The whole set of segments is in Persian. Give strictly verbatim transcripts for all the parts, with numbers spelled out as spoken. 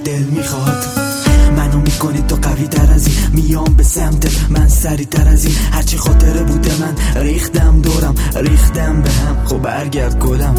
دل میخواد. منو میکنی تو قوی تر از این، میام به سمتت من سری تر از این. هرچی خاطره بوده من ریختم دورم، ریختم به هم. خب برگرد گلم.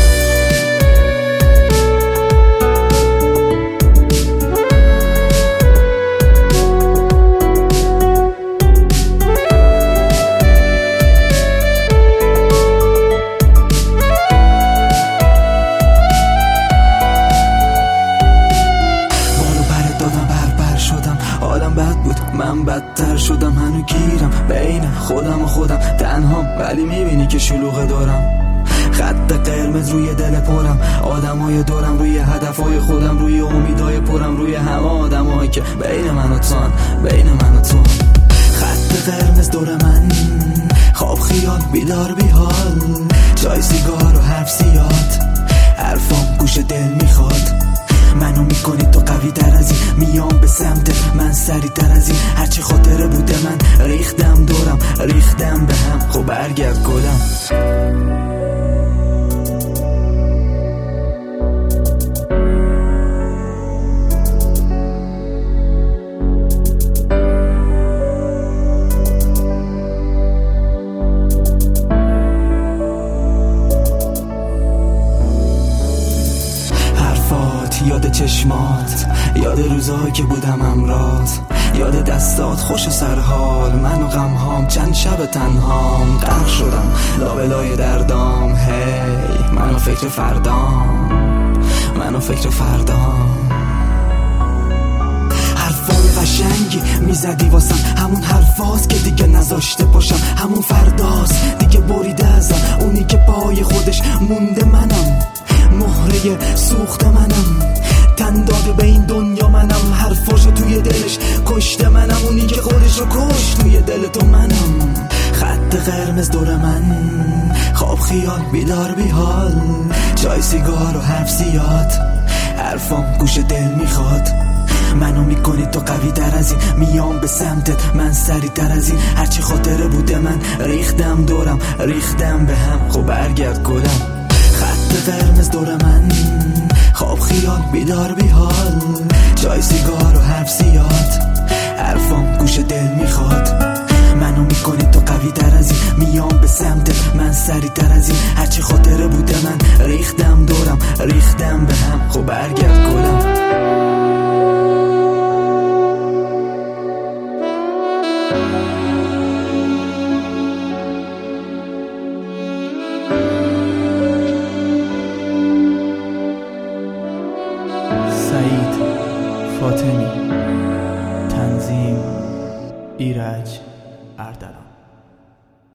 حالم بد بود، من بدتر شدم، هنو گیرم بین خودم و خودم تنهام، ولی میبینی که شلوغه دارم. خط قرمز روی دل پرم، آدمای دورم روی هدفای خودم، روی امیدای پرم، روی همه آدمایی که بین من و تون، بین من و تون. خط قرمز دور من، خواب خیال بیدار بی حال، چای سیگار و حرف زیاد، حرفام گوش دل میخواد. منو میکنی تو قوی تر از این، میام به سمتت من سری تر از این. هرچی خاطره بوده من ریختم دورم، ریختم به هم. خب برگرد گلم. یاد چشمات، یاد روزایی که بودم امرات، یاد دستات خوش و سرحال، من و غمهام چند شب تنهام. غرق شدم لابلای دردام، هی من و فکر فردام، من و فکر فردام. حرفای قشنگی میزدی واسم، همون حرفاست که دیگه نذاشته باشم، همون فرداست دیگه بریده ازم، اونی که پای خودش مونده منم، مهره سوخت منم، تن داده به این دنیا منم، حرفاشو توی دلش کشته منم، اونی که خودشو کشت توی دل تو منم. خط قرمز دور من، خواب خیال بیدار بی حال، چای سیگار و حرف زیاد، حرفام گوش دل میخواد. منو میکنی تو قوی تر از این، میام به سمتت من سری تر از این. هرچی خاطره بوده من ریختم دورم، ریختم به هم. خب برگرد گلم. خط قرمز دور من، خواب خیال بیدار بی حال، چای سیگار و حرف زیاد، حرفام گوش دل میخواد. منو میکنی تو قوی تر از این، میام به سمتت من سری تر از این. هرچی خاطره بوده من ریختم دورم، ریختم به هم. خب برگرد گلم. سعید فاطمی، تنظیم ایرج اردلان.